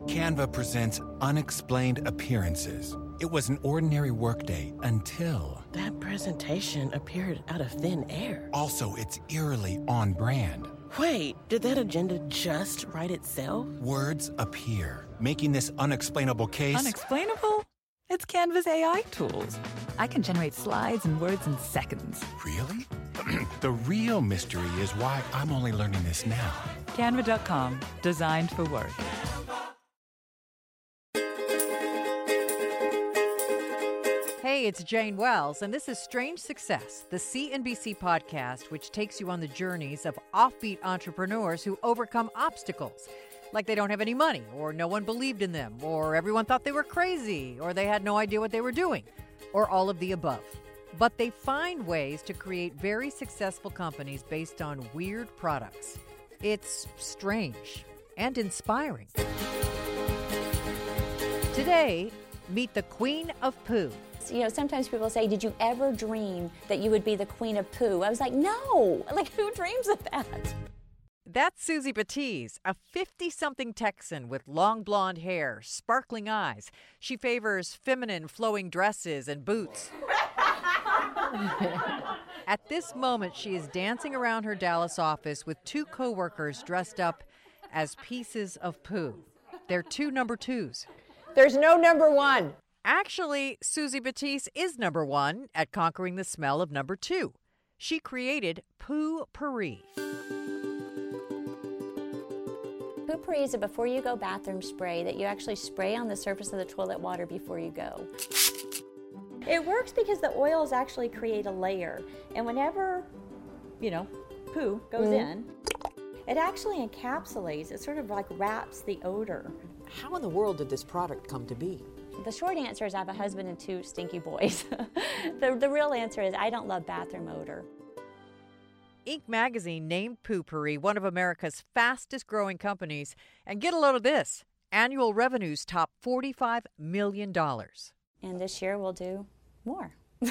Canva presents Unexplained Appearances. It was an ordinary workday until... That presentation appeared out of thin air. Also, it's eerily on brand. Wait, did that agenda just write itself? Words appear, making this unexplainable case... Unexplainable? It's Canva's AI tools. I can generate slides and words in seconds. Really? The real mystery is why I'm only learning this now. Canva.com, designed for work. Hey, it's Jane Wells, and this is Strange Success, the CNBC podcast, which takes you on the journeys of offbeat entrepreneurs who overcome obstacles, like they don't have any money, or no one believed in them, or everyone thought they were crazy, or they had no idea what they were doing, or all of the above. But they find ways to create very successful companies based on weird products. It's strange and inspiring. Today, meet the Queen of Poo. You know, sometimes people say, did you ever dream that you would be the Queen of Poo? I was like, no, like who dreams of that? That's Susie Batiz, a 50-something Texan with long blonde hair, sparkling eyes. She favors feminine flowing dresses and boots. At this moment, she is dancing around her Dallas office with two coworkers dressed up as pieces of poo. They're two number twos. There's no number one. Actually, Susie Batiz is number one at conquering the smell of number two. She created Poo-Pourri. Poo-Pourri is a before you go bathroom spray that you actually spray on the surface of the toilet water before you go. It works because the oils actually create a layer, and whenever, poo goes in, it actually encapsulates, it sort of like wraps the odor. How in the world did this product come to be? The short answer is I have a husband and two stinky boys. The real answer is I don't love bathroom odor. Inc. magazine named Poo-Pourri one of America's fastest growing companies. And get a load of this. Annual revenues top $45 million. And this year we'll do more.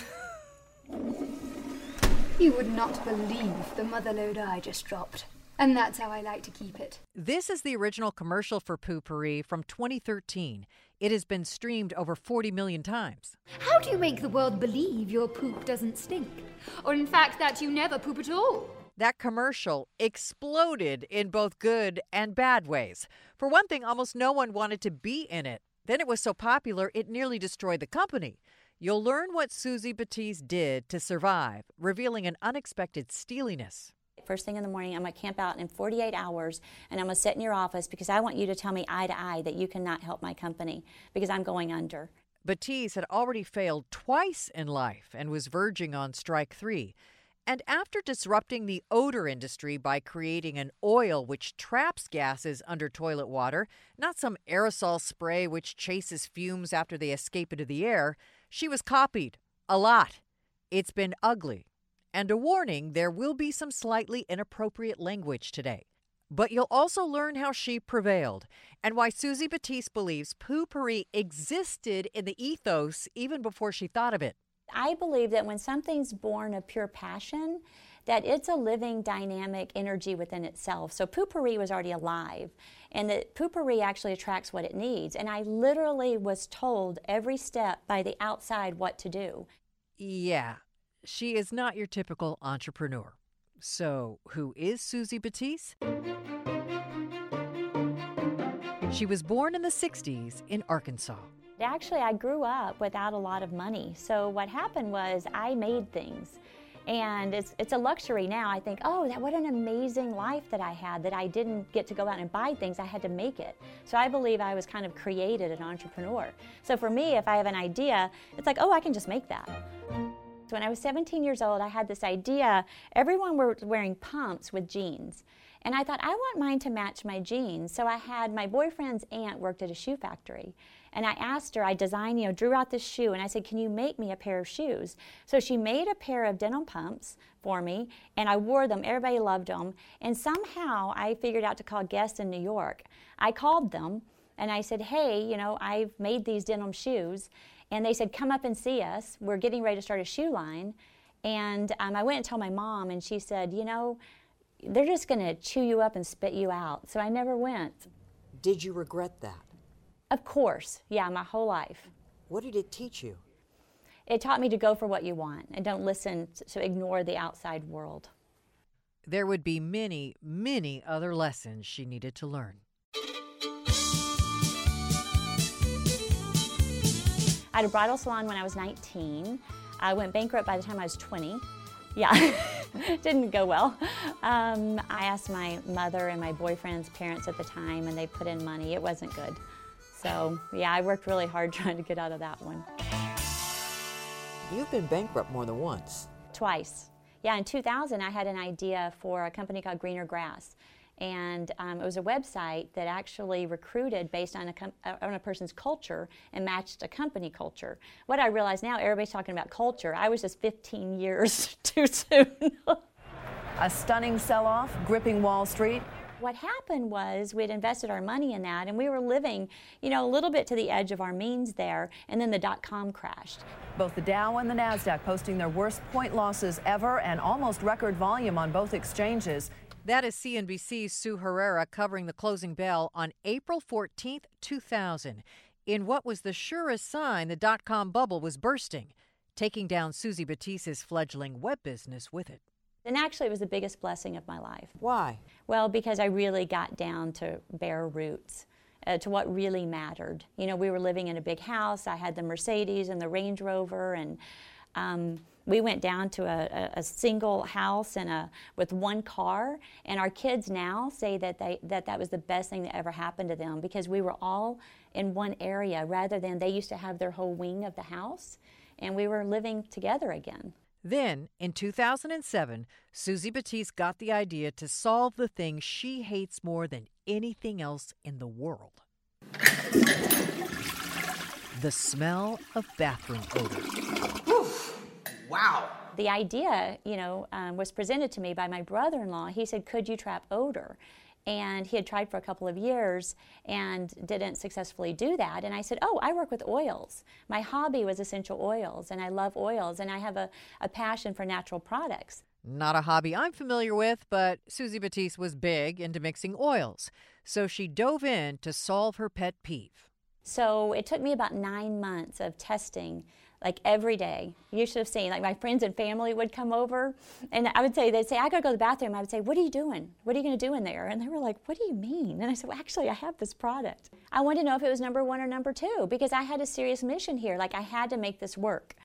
You would not believe the motherload I just dropped. And that's how I like to keep it. This is the original commercial for Poo-Pourri from 2013. It has been streamed over 40 million times. How do you make the world believe your poop doesn't stink? Or in fact that you never poop at all? That commercial exploded in both good and bad ways. For one thing, almost no one wanted to be in it. Then it was so popular, it nearly destroyed the company. You'll learn what Susie Batiz did to survive, revealing an unexpected steeliness. First thing in the morning, I'm going to camp out in 48 hours, and I'm going to sit in your office because I want you to tell me eye to eye that you cannot help my company because I'm going under. Batiz had already failed twice in life and was verging on strike 3. And after disrupting the odor industry by creating an oil which traps gases under toilet water, not some aerosol spray which chases fumes after they escape into the air, she was copied. A lot. It's been ugly. And a warning, there will be some slightly inappropriate language today. But you'll also learn how she prevailed and why Susie Batiz believes Poo-Pourri existed in the ethos even before she thought of it. I believe that when something's born of pure passion, that it's a living, dynamic energy within itself. So Poo-Pourri was already alive, and that Poo-Pourri actually attracts what it needs. And I literally was told every step by the outside what to do. Yeah. She is not your typical entrepreneur. So, who is Susie Batiz? She was born in the 60s in Arkansas. Actually, I grew up without a lot of money. So what happened was I made things. And it's a luxury now. I think, what an amazing life that I had, that I didn't get to go out and buy things. I had to make it. So I believe I was kind of created an entrepreneur. So for me, if I have an idea, it's like, I can just make that. When I was 17 years old, I had this idea. Everyone was wearing pumps with jeans. And I thought, I want mine to match my jeans. So I had my boyfriend's aunt worked at a shoe factory. And I asked her, I designed, drew out this shoe. And I said, can you make me a pair of shoes? So she made a pair of denim pumps for me. And I wore them. Everybody loved them. And somehow I figured out to call guests in New York. I called them. And I said, hey, I've made these denim shoes. And they said, come up and see us. We're getting ready to start a shoe line. And I went and told my mom, and she said, they're just going to chew you up and spit you out. So I never went. Did you regret that? Of course, yeah, my whole life. What did it teach you? It taught me to go for what you want and don't listen to ignore the outside world. There would be many, many other lessons she needed to learn. I had a bridal salon when I was 19. I went bankrupt by the time I was 20. Yeah, didn't go well. I asked my mother and my boyfriend's parents at the time, and they put in money. It wasn't good. So, yeah, I worked really hard trying to get out of that one. You've been bankrupt more than once. Twice. Yeah, in 2000, I had an idea for a company called Greener Grass. And it was a website that actually recruited based on a person's culture and matched a company culture. What I realize now, everybody's talking about culture. I was just 15 years too soon. A stunning sell-off, gripping Wall Street. What happened was we'd invested our money in that, and we were living, a little bit to the edge of our means there, and then the dot-com crashed. Both the Dow and the NASDAQ posting their worst point losses ever and almost record volume on both exchanges. That is CNBC's Sue Herrera covering the closing bell on April 14th, 2000, in what was the surest sign the dot-com bubble was bursting, taking down Susie Batisse's fledgling web business with it. And actually, it was the biggest blessing of my life. Why? Well, because I really got down to bare roots, to what really mattered. We were living in a big house. I had the Mercedes and the Range Rover, and we went down to a single house and with one car, and our kids now say that was the best thing that ever happened to them, because we were all in one area rather than they used to have their whole wing of the house, and we were living together again. Then, in 2007, Susie Batisse got the idea to solve the thing she hates more than anything else in the world: the smell of bathroom odor. Wow. The idea, was presented to me by my brother-in-law. He said, could you trap odor? And he had tried for a couple of years and didn't successfully do that. And I said, I work with oils. My hobby was essential oils, and I love oils, and I have a passion for natural products. Not a hobby I'm familiar with, but Susie Batisse was big into mixing oils. So she dove in to solve her pet peeve. So it took me about 9 months of testing, like every day. You should have seen, like my friends and family would come over, and they'd say, I gotta go to the bathroom. I would say, what are you doing? What are you gonna do in there? And they were like, what do you mean? And I said, well, actually, I have this product. I wanted to know if it was number 1 or number 2, because I had a serious mission here. Like, I had to make this work.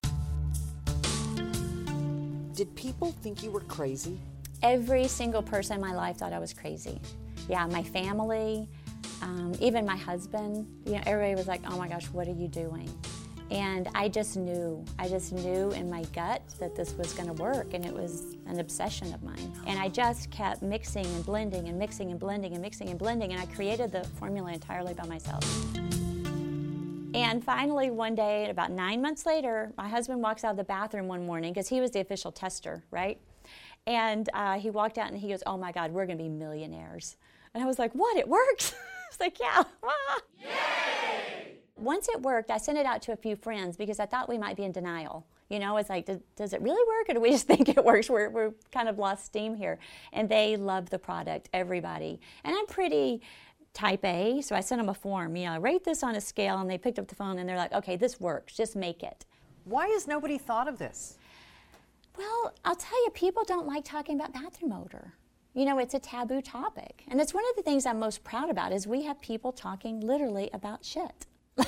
Did people think you were crazy? Every single person in my life thought I was crazy. Yeah, my family, even my husband, everybody was like, oh my gosh, what are you doing? And I just knew in my gut that this was going to work, and it was an obsession of mine. And I just kept mixing and blending and mixing and blending and mixing and blending, and I created the formula entirely by myself. And finally, one day, about 9 months later, my husband walks out of the bathroom one morning, because he was the official tester, right? And he walked out and he goes, oh my God, we're going to be millionaires. And I was like, what, it works? I was like, yeah. Yay! Once it worked, I sent it out to a few friends because I thought we might be in denial. It's like, does it really work, or do we just think it works? We're kind of lost steam here. And they loved the product, everybody. And I'm pretty type A, so I sent them a form, rate this on a scale, and they picked up the phone and they're like, okay, this works, just make it. Why has nobody thought of this? Well, I'll tell you, people don't like talking about bathroom odor. It's a taboo topic. And it's one of the things I'm most proud about is we have people talking literally about shit.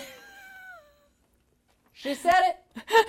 She said it.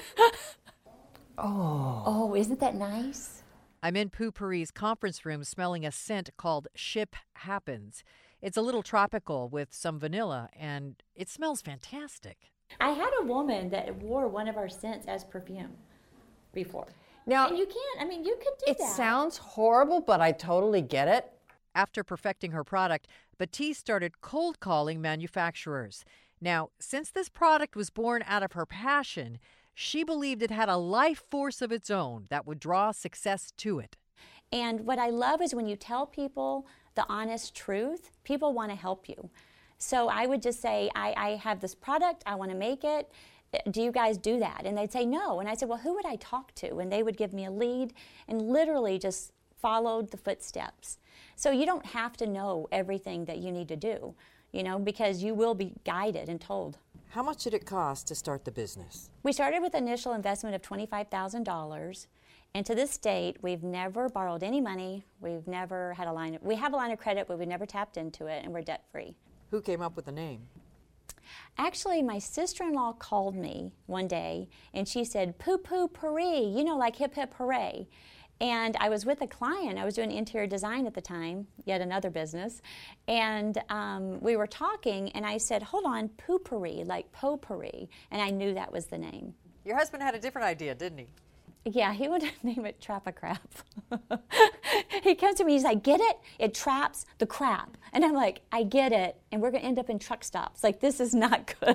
Oh, isn't that nice? I'm in Poo-Pourri's conference room smelling a scent called Ship Happens. It's a little tropical with some vanilla, and it smells fantastic. I had a woman that wore one of our scents as perfume before. Now, and you could do that. It sounds horrible, but I totally get it. After perfecting her product, Batisse started cold calling manufacturers. Now, since this product was born out of her passion, she believed it had a life force of its own that would draw success to it. And what I love is when you tell people the honest truth, people want to help you. So I would just say, I have this product, I want to make it. Do you guys do that? And they'd say no. And I said, well, who would I talk to? And they would give me a lead, and literally just followed the footsteps. So you don't have to know everything that you need to do. because you will be guided and told. How much did it cost to start the business? We started with an initial investment of $25,000, and to this date, we've never borrowed any money. We've never had we have a line of credit, but we've never tapped into it, and we're debt-free. Who came up with the name? Actually, my sister-in-law called me one day, and she said, "Poo Poo Pourri," like hip hip hooray. And I was with a client. I was doing interior design at the time, yet another business. And we were talking, and I said, "Hold on, Poo-Pourri, like potpourri." And I knew that was the name. Your husband had a different idea, didn't he? Yeah, he would name it Trap-a-Crap. He comes to me, he's like, "Get it? It traps the crap." And I'm like, "I get it, and we're going to end up in truck stops. Like, this is not good."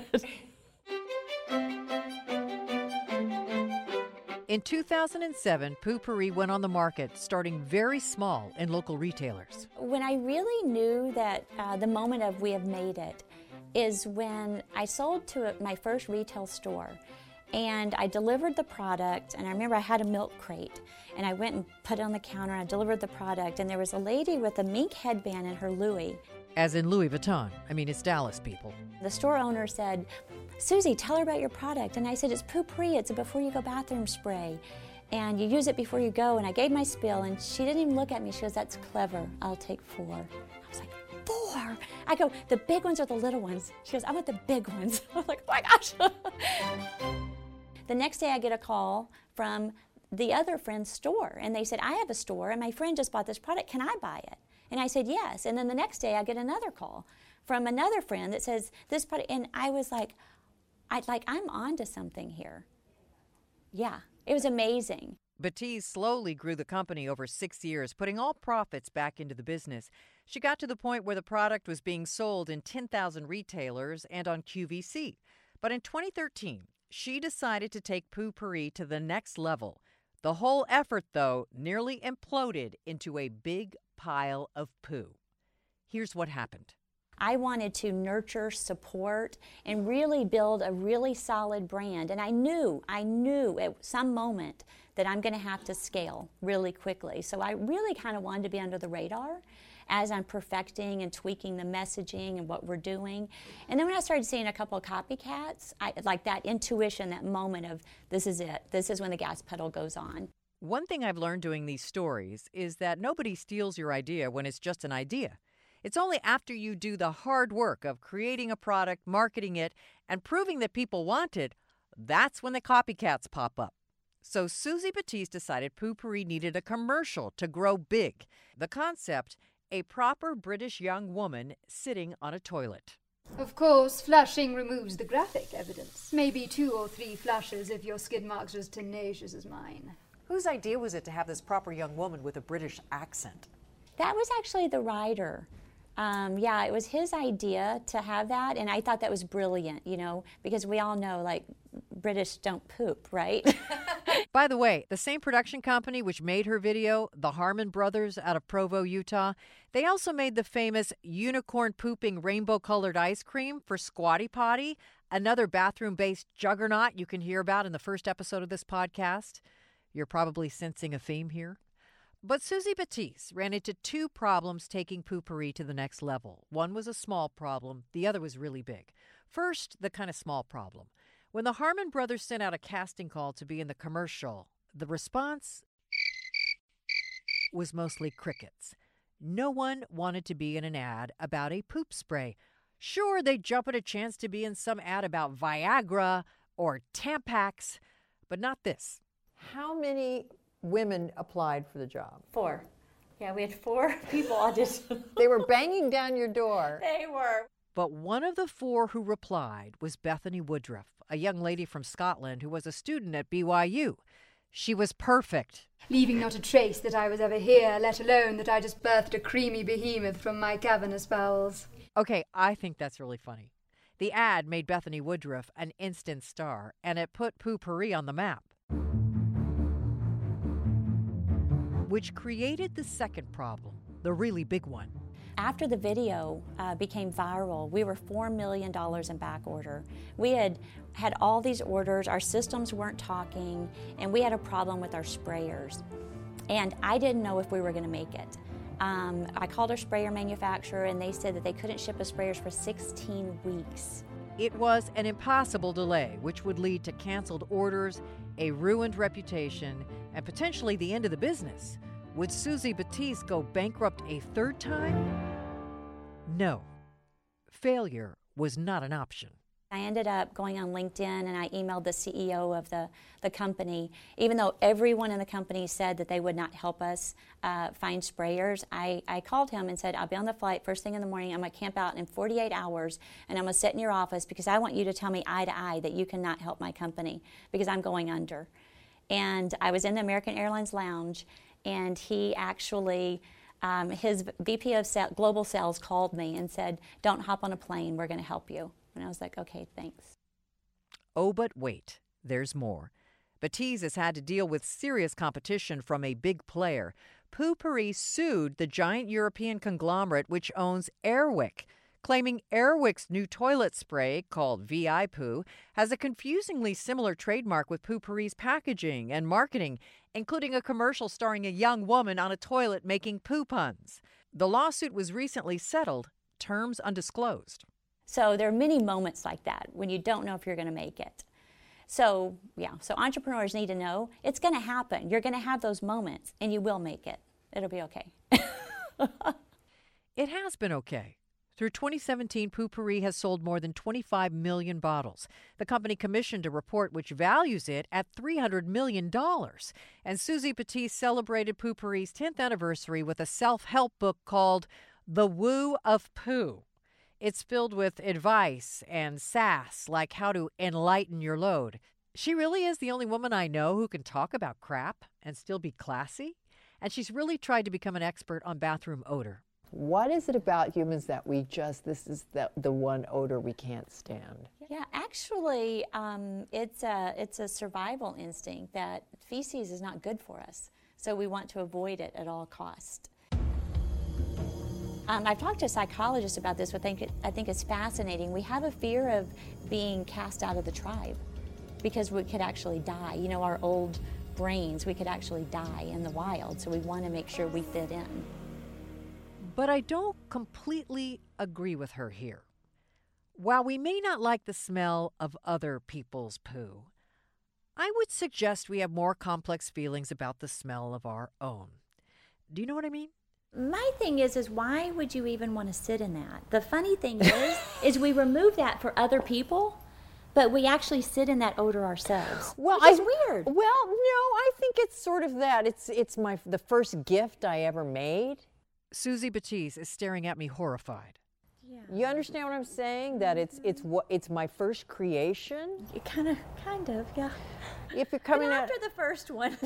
In 2007, Poo-Pourri went on the market, starting very small in local retailers. When I really knew that the moment of we have made it is when I sold to my first retail store. And I delivered the product, and I remember I had a milk crate, and I went and put it on the counter, and I delivered the product, and there was a lady with a mink headband and her Louis. As in Louis Vuitton. I mean, it's Dallas, people. The store owner said, "Susie, tell her about your product." And I said, "It's Poo-Pourri. It's a before-you-go bathroom spray, and you use it before you go." And I gave my spiel, and she didn't even look at me. She goes, "That's clever. I'll take 4. I was like, 4? I go, "The big ones or the little ones?" She goes, "I want the big ones." I was like, "Oh my gosh." The next day I get a call from the other friend's store, and they said, "I have a store, and my friend just bought this product. Can I buy it?" And I said, "Yes." And then the next day I get another call from another friend that says, "This product," and I was like, I'm on to something here. Yeah, it was amazing. Batiz slowly grew the company over 6 years, putting all profits back into the business. She got to the point where the product was being sold in 10,000 retailers and on QVC. But in 2013, she decided to take Poo-Pourri to the next level. The whole effort, though, nearly imploded into a big pile of poo. Here's what happened. I wanted to nurture, support, and really build a really solid brand. And I knew at some moment that I'm going to have to scale really quickly. So I really kind of wanted to be under the radar as I'm perfecting and tweaking the messaging and what we're doing. And then when I started seeing a couple of copycats, like that intuition, that moment of this is it. This is when the gas pedal goes on. One thing I've learned doing these stories is that nobody steals your idea when it's just an idea. It's only after you do the hard work of creating a product, marketing it, and proving that people want it, that's when the copycats pop up. So Susie Batiz decided Poo-Pourri needed a commercial to grow big. The concept, a proper British young woman sitting on a toilet. Of course, flushing removes the graphic evidence. Maybe 2 or 3 flushes if your skid marks are as tenacious as mine. Whose idea was it to have this proper young woman with a British accent? That was actually the writer. It was his idea to have that, and I thought that was brilliant, because we all know, British don't poop, right? By the way, the same production company which made her video, the Harmon Brothers out of Provo, Utah, they also made the famous unicorn-pooping rainbow-colored ice cream for Squatty Potty, another bathroom-based juggernaut you can hear about in the first episode of this podcast. You're probably sensing a theme here. But Susie Batiz ran into 2 problems taking Poo-Pourri to the next level. One was a small problem. The other was really big. First, the kind of small problem. When the Harmon Brothers sent out a casting call to be in the commercial, the response was mostly crickets. No one wanted to be in an ad about a poop spray. Sure, they'd jump at a chance to be in some ad about Viagra or Tampax, but not this. How many women applied for the job? 4. Yeah, we had 4 people audition. They were banging down your door. They were. But one of the 4 who replied was Bethany Woodruff, a young lady from Scotland who was a student at BYU. She was perfect. Leaving not a trace that I was ever here, let alone that I just birthed a creamy behemoth from my cavernous bowels. Okay, I think that's really funny. The ad made Bethany Woodruff an instant star, and it put Poo-Pourri on the map. Which created the second problem, the really big one. After the video became viral, we were $4 million in back order. We had all these orders, our systems weren't talking, and we had a problem with our sprayers. And I didn't know if we were going to make it. I called our sprayer manufacturer, and they said that they couldn't ship us sprayers for 16 weeks. It was an impossible delay, which would lead to canceled orders, a ruined reputation, and potentially the end of the business. Would Susie Batiste go bankrupt a third time? No. Failure was not an option. I ended up going on LinkedIn and I emailed the CEO of the company. Even though everyone in the company said that they would not help us find sprayers, I called him and said, I'll be on the flight first thing in the morning. I'm going to camp out in 48 hours and I'm going to sit in your office because I want you to tell me eye to eye that you cannot help my company because I'm going under. And I was in the American Airlines lounge, and he actually, his VP of Global Sales called me and said, don't hop on a plane, we're going to help you. And I was like, okay, thanks. Oh, but wait, there's more. Batiste has had to deal with serious competition from a big player. Poo-Pourri sued the giant European conglomerate which owns Airwick, claiming Airwick's new toilet spray, called VI Poo, has a confusingly similar trademark with Poo-Pourri's packaging and marketing, including a commercial starring a young woman on a toilet making poo puns. The lawsuit was recently settled, terms undisclosed. So there are many moments like that when you don't know if you're going to make it. So entrepreneurs need to know it's going to happen. You're going to have those moments, and you will make it. It'll be okay. It has been okay. Through 2017, Poo-Pourri has sold more than 25 million bottles. The company commissioned a report which values it at $300 million. And Susie Batiste celebrated Poo-Pourri's 10th anniversary with a self-help book called The Woo of Poo. It's filled with advice and sass, like how to enlighten your load. She really is the only woman I know who can talk about crap and still be classy. And she's really tried to become an expert on bathroom odor. What is it about humans that this is the one odor we can't stand? Yeah, actually, it's a survival instinct that feces is not good for us. So we want to avoid it at all costs. I've talked to psychologists about this, but I think it's fascinating. We have a fear of being cast out of the tribe because we could actually die. You know, our old brains, we could actually die in the wild, so we want to make sure we fit in. But I don't completely agree with her here. While we may not like the smell of other people's poo, I would suggest we have more complex feelings about the smell of our own. Do you know what I mean? My thing is why would you even want to sit in that? The funny thing is we remove that for other people, but we actually sit in that odor ourselves. Well, which is weird. Well, no, I think it's sort of that. It's the first gift I ever made. Susie Batiste is staring at me horrified. Yeah. You understand what I'm saying? That it's my first creation. Kind of, yeah. If you're coming after the first one.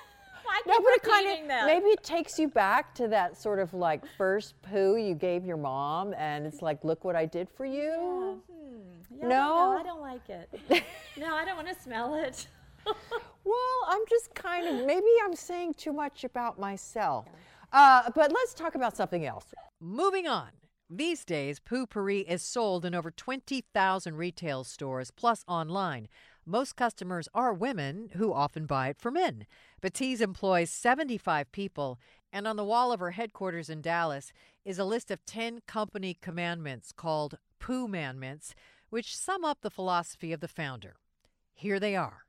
Maybe it takes you back to that sort of like first poo you gave your mom, and it's like, look what I did for you. Yeah. No, I don't like it. No, I don't want to smell it. Well, I'm just maybe I'm saying too much about myself. But let's talk about something else. Moving on. These days, Poo-Pourri is sold in over 20,000 retail stores, plus online. Most customers are women who often buy it for men. Batiste employs 75 people, and on the wall of her headquarters in Dallas is a list of 10 company commandments called Poo-Manments, which sum up the philosophy of the founder. Here they are.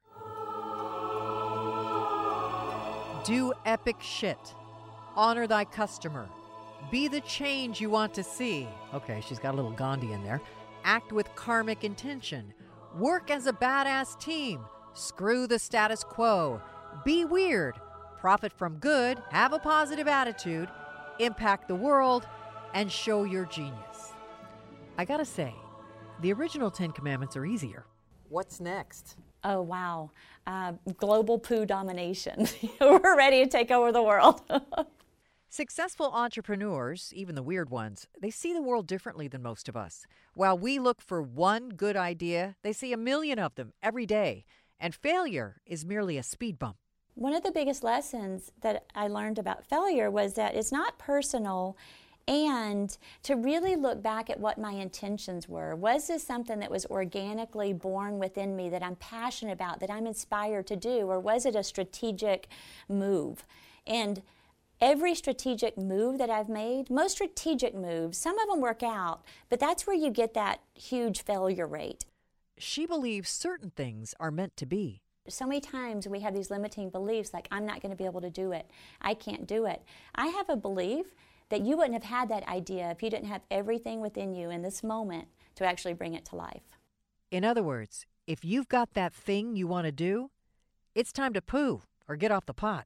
Do epic shit. Honor thy customer. Be the change you want to see. Okay, she's got a little Gandhi in there. Act with karmic intention. Work as a badass team. Screw the status quo. Be weird. Profit from good. Have a positive attitude. Impact the world. And show your genius. I gotta say, the original 10 Commandments are easier. What's next? Oh, wow. Global poo domination. We're ready to take over the world. Successful entrepreneurs, even the weird ones, they see the world differently than most of us. While we look for one good idea, they see a million of them every day. And failure is merely a speed bump. One of the biggest lessons that I learned about failure was that it's not personal, and to really look back at what my intentions were. Was this something that was organically born within me that I'm passionate about, that I'm inspired to do, or was it a strategic move? And Every strategic move that I've made, most strategic moves, some of them work out, but that's where you get that huge failure rate. She believes certain things are meant to be. So many times we have these limiting beliefs like, I'm not going to be able to do it. I can't do it. I have a belief that you wouldn't have had that idea if you didn't have everything within you in this moment to actually bring it to life. In other words, if you've got that thing you want to do, it's time to poo or get off the pot.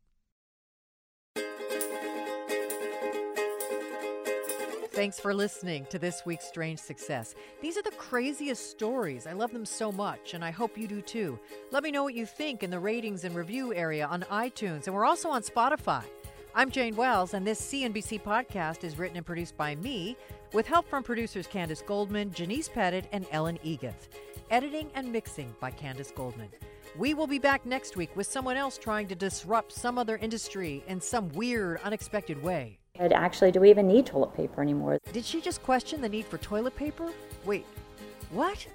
Thanks for listening to this week's Strange Success. These are the craziest stories. I love them so much, and I hope you do too. Let me know what you think in the ratings and review area on iTunes, and we're also on Spotify. I'm Jane Wells, and this CNBC podcast is written and produced by me, with help from producers Candace Goldman, Janice Pettit, and Ellen Egath. Editing and mixing by Candace Goldman. We will be back next week with someone else trying to disrupt some other industry in some weird, unexpected way. Actually, do we even need toilet paper anymore? Did she just question the need for toilet paper? Wait, what?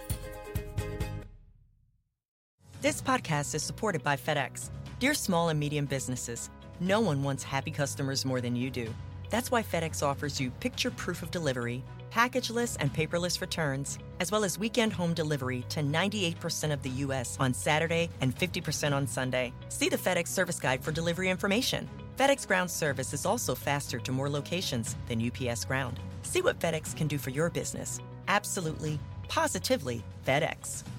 This podcast is supported by FedEx. Dear small and medium businesses, no one wants happy customers more than you do. That's why FedEx offers you picture proof of delivery, packageless and paperless returns, as well as weekend home delivery to 98% of the U.S. on Saturday and 50% on Sunday. See the FedEx service guide for delivery information. FedEx Ground service is also faster to more locations than UPS Ground. See what FedEx can do for your business. Absolutely, positively FedEx.